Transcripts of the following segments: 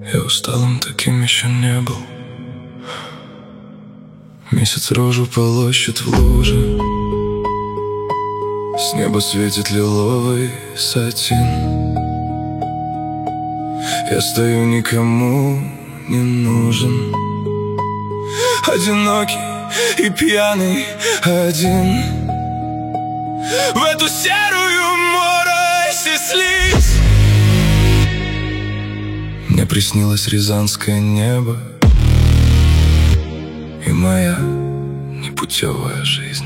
Я усталым таким еще не был. Месяц рожу полощет в луже. С неба светит лиловый сатин. Я стою, никому не нужен, одинокий и пьяный один. В эту серую морось и слизь мне приснилось рязанское небо и моя непутевая жизнь.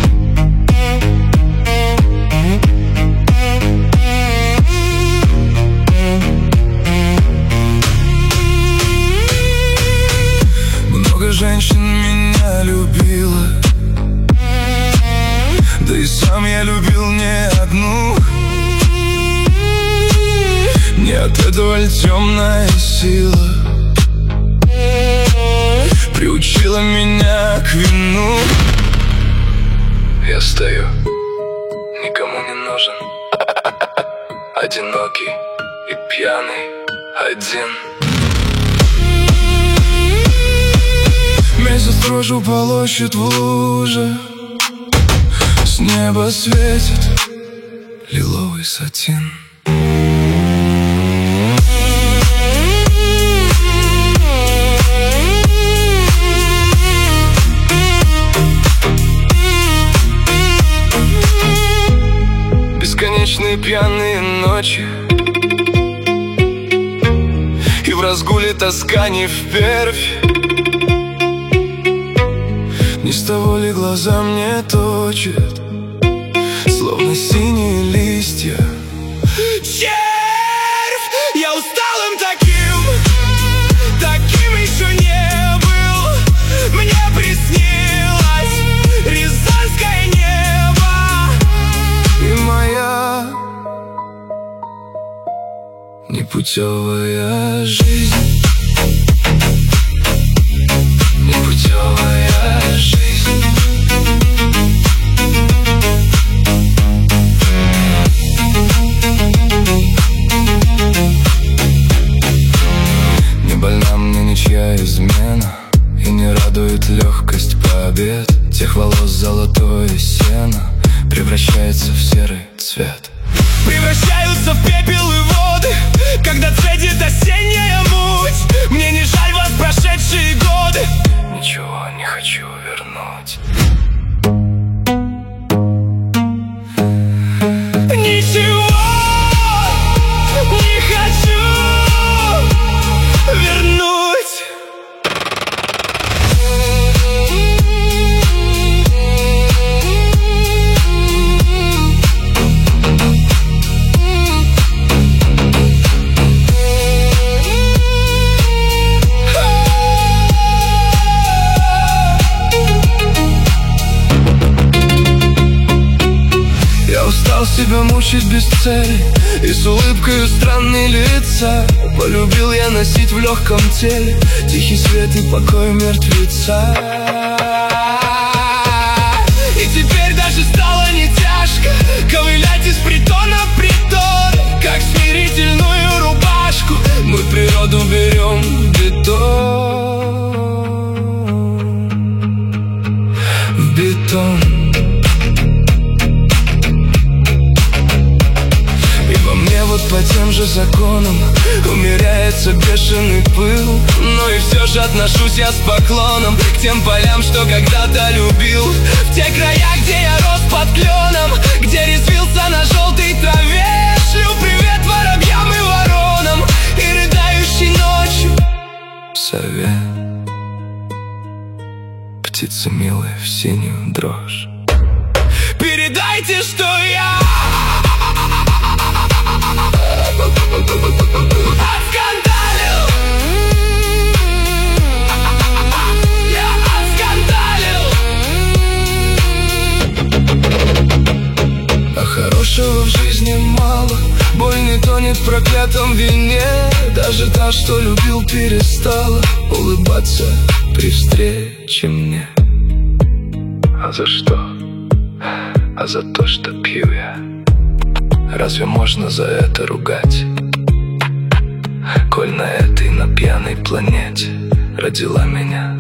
Много женщин меня любила, да и сам я любил не одну. Не от этого ль темная сила приучила меня к вину. Я стою, никому не нужен, одинокий и пьяный один. Месяц рожу полощет в луже. С неба светит лиловый сатин. Бесконечные пьяные ночи, и в разгуле тоска не впервь. Не с того ли глаза мне точат, словно синие листья. Червь! Я усталым таким еще не был. Мне приснилось рязанское небо и моя непутевая жизнь. Непутевая жизнь. Не больна мне ничья измена, и не радует легкость побед. Тех волос золотое сено превращается в серый цвет. Превращаются в пепел и воды, когда цветет осенняя муть. Мне не жаль вас, прошедшие годы. Ничего не хочу вернуть. Ничего не хочу вернуть. Себя мучить без цели и с улыбкой у странной лица. Полюбил я носить в легком теле тихий свет и покой мертвеца. И теперь даже стало не тяжко ковылять из притона в притон. Как смирительную рубашку мы природу берем в бетон. В бетон. Вот по тем же законам умеряется бешеный пыл. Но и все же отношусь я с поклоном к тем полям, что когда-то любил. В те края, где я рос под кленом, где резвился на желтой траве. Шлю привет воробьям и воронам и рыдающей ночью сове. Птицы милые в синюю дрожь, передайте, что я отскандалил. Я отскандалил. А хорошего в жизни мало, боль не тонет в проклятом вине. Даже та, что любил, перестала улыбаться при встрече мне. А за что? А за то, что пью я. Разве можно за это ругать? Коль на этой написано планете родила меня.